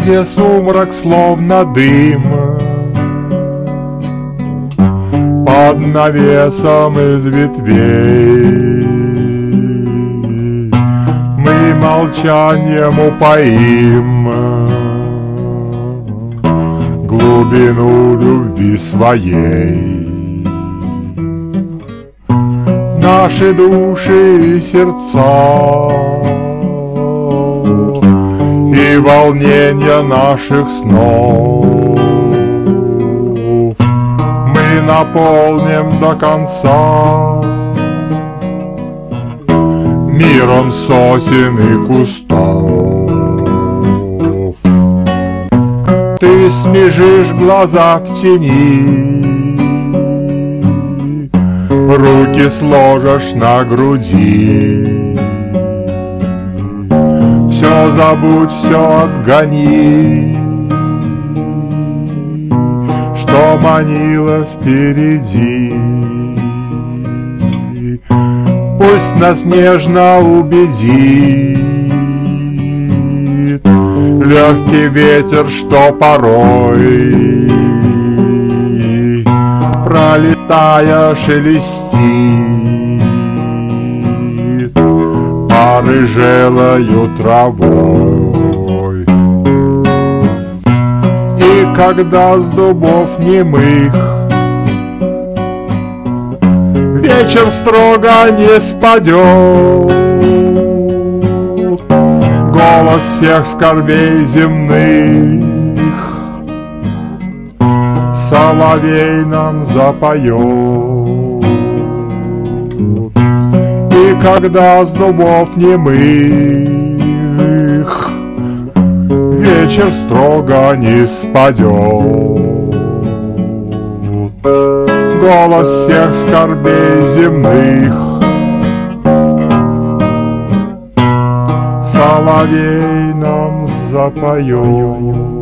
где сумрак словно дым, под навесом из ветвей мы молчанием упоим глубину любви своей. Наши души и сердца и волнения наших снов мы наполним до конца миром сосен и кустов. Ты смежишь глаза в тени, руки сложишь на груди. Все забудь, все отгони, что манило впереди. Пусть нас нежно убедит легкий ветер, что порой, пролетая, шелестит порыжелою травой. И когда с дубов немых вечер строго не спадет, голос всех скорбей земных соловей нам запоет. И когда с дубов немых вечер строго не спадет, голос всех скорбей земных соловей нам запоет.